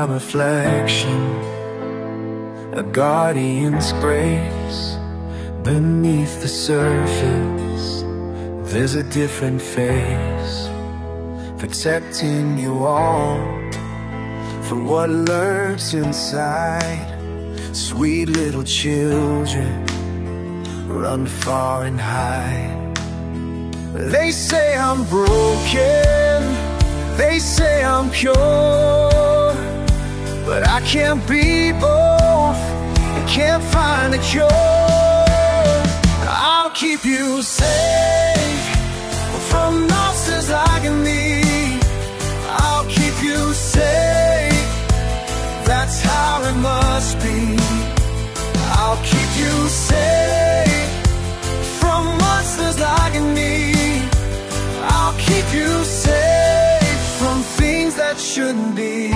my reflection, a guardian's grace. Beneath the surface, there's a different face, protecting you all from what lurks inside. Sweet little children run far and hide. They say I'm broken, they say I'm pure, but I can't be both, I can't find a cure. I'll keep you safe from monsters like me. I'll keep you safe, that's how it must be. I'll keep you safe from monsters like me. I'll keep you safe from things that shouldn't be.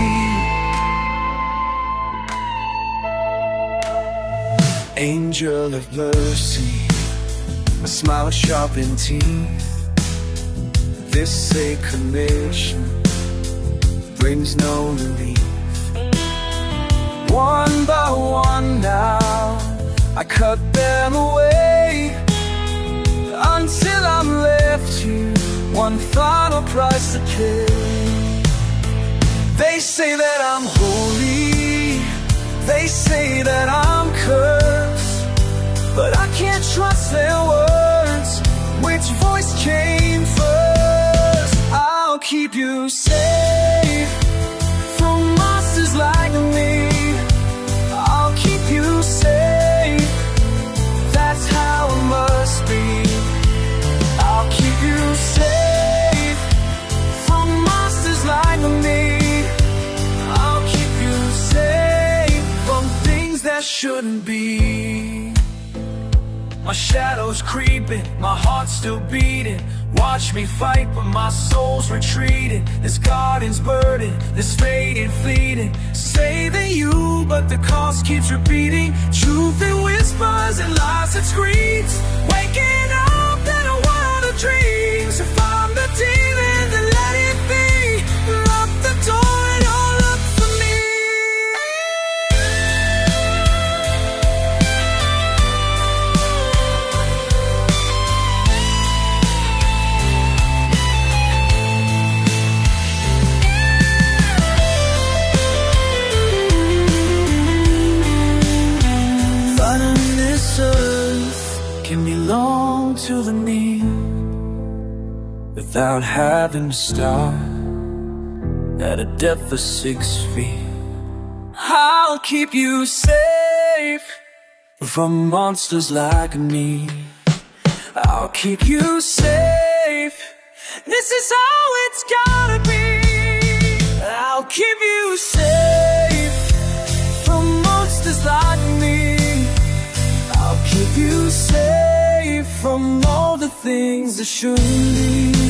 Angel of mercy, a smile sharpened teeth. This sacred mission brings no relief. One by one now, I cut them away, until I'm left here, one final price to pay. They say that I'm holy, they say that I'm cursed, but I can't trust their words. Which voice came first? I'll keep you safe from monsters like me. I'll keep you safe, that's how it must be. I'll keep you safe from monsters like me. I'll keep you safe from things that shouldn't be. My shadow's creeping, my heart's still beating. Watch me fight, but my soul's retreating. This garden's burden, this fading, fleeting. Say that you, but the cost keeps repeating. Truth it whispers and lies it screams. Waking up in a world of dreams. If I'm the demon, then let it be. Lock the door and all up for me. Can belong to the knee without having to start at a depth of 6 feet. I'll keep you safe from monsters like me. I'll keep you safe, this is how it's gotta be. I'll keep you safe from monsters like me. I'll keep you safe from all the things that shouldn't be.